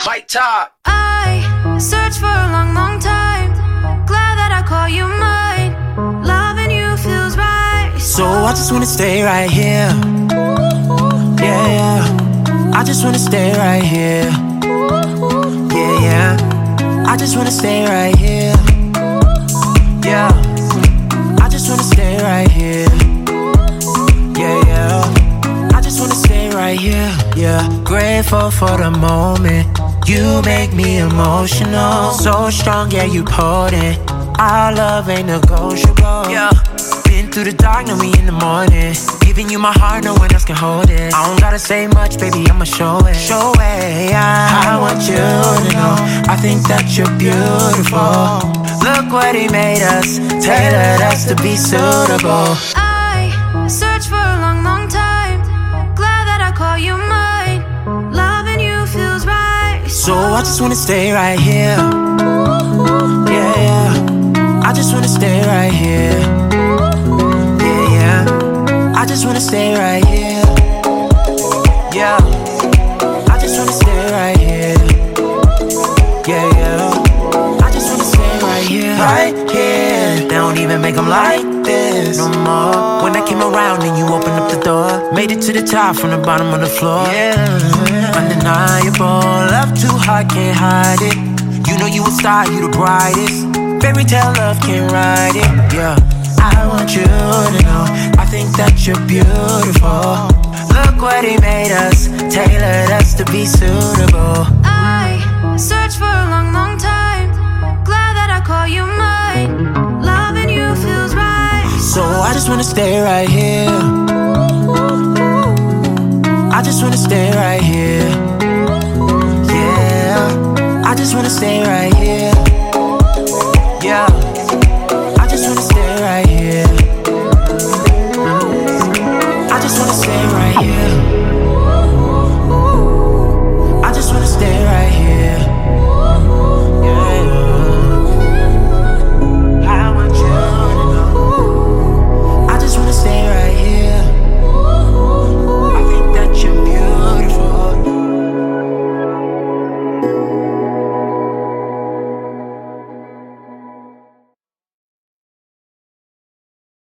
Mike Top. I searched for a long, long time. Glad that I call you mine. Loving you feels right. So I just wanna stay right here. Yeah, yeah. I just wanna stay right here. Yeah, yeah. I just wanna stay right here. Yeah. I just wanna stay right here. Yeah, yeah. I just wanna stay right here. Yeah. Grateful for the moment. You make me emotional. So strong, yeah, you potent. Our love ain't negotiable. Yeah. Been through the dark, know me in the morning. Giving you my heart, no one else can hold it. I don't gotta say much, baby, I'ma show it. Show it, yeah. I want you to know I think that you're beautiful. Look what he made us, tailored us to be suitable. I searched for a long, long time. Glad that I call you mine. Loving you feels right. So I just wanna stay right here. Yeah, yeah. I just wanna stay right here. Yeah, yeah. I just wanna stay right here. Yeah. I just wanna stay right here. Yeah, yeah. I just wanna stay right here. Right here. They don't even make them like this no more. When I came around and you opened up the door, made it to the top from the bottom of the floor. Yeah. Undeniable. Love too hard, can't hide it. You know you a star, you the brightest. Fairy tale love can't ride it. Yeah. I want you to know I think that you're beautiful. Look what he made us, tailored us to be suitable. I searched for a long, long time. Glad that I call you mine. Loving you feels right. So I just wanna stay right here. I just wanna stay right here. Yeah. I just wanna stay right here.